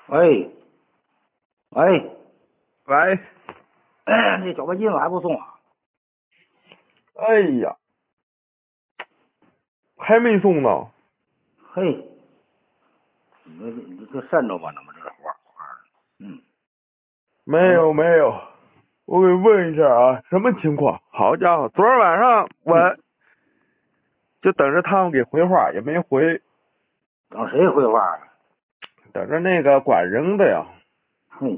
喂，喂， 喂， 这搅拌机怎么还不送啊？ 哎呀，还没送呢。 嘿，你这慎着吧，那么这活儿， 没有没有，我给问一下啊，什么情况？好家伙，昨儿晚上我就等着他们给回话，也没回， 等谁回话啊？ 等着那个管人的呀。 嘿，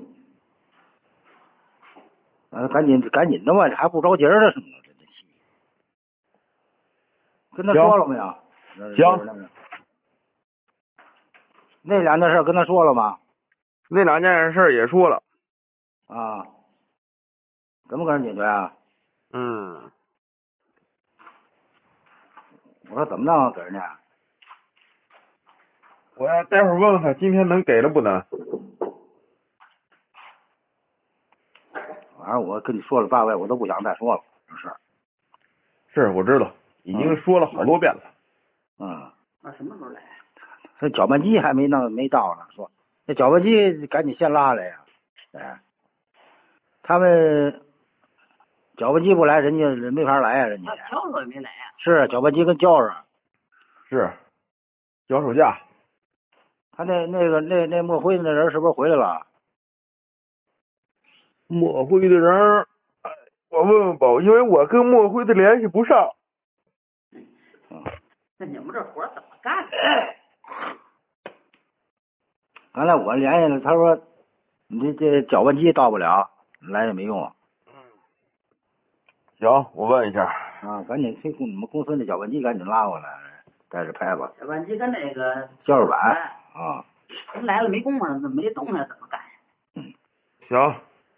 赶紧的吧，这还不着急儿了，什么的，这气。跟他说了没有？ 行， 那两件事跟他说了吗？ 那两件事也说了。 啊，怎么跟人解决啊？ 嗯， 我说怎么弄给人家？ 我要待会儿问问他今天能给了不能。 反正我跟你说了8回，我都不想再说了这事儿。 是，我知道，已经说了好多遍了。 那什么时候来？这搅拌机还没到呢，说这搅拌机赶紧先拉来呀！哎，他们搅拌机不来，人家没法来呀，人家。 交手也没来呀。 是搅拌机跟交上。 是，脚手架。 他那墨灰那人是不是回来了？ 墨灰的人，我问问吧，因为我跟墨灰的联系不上。 那你们这活怎么干的？ 刚才我联系了，他说你这搅拌机到不了，来也没用。 行，我问一下。 啊，赶紧你们公司那搅拌机赶紧拉过来，带着拍子。 搅拌机跟那个胶水板啊。 人来了没工夫，没动弹怎么干呀？ 行。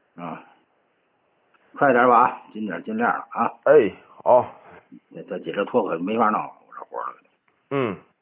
快点吧，尽点尽量了啊。 哎，好。 这紧着拖可没法弄了，我这活了。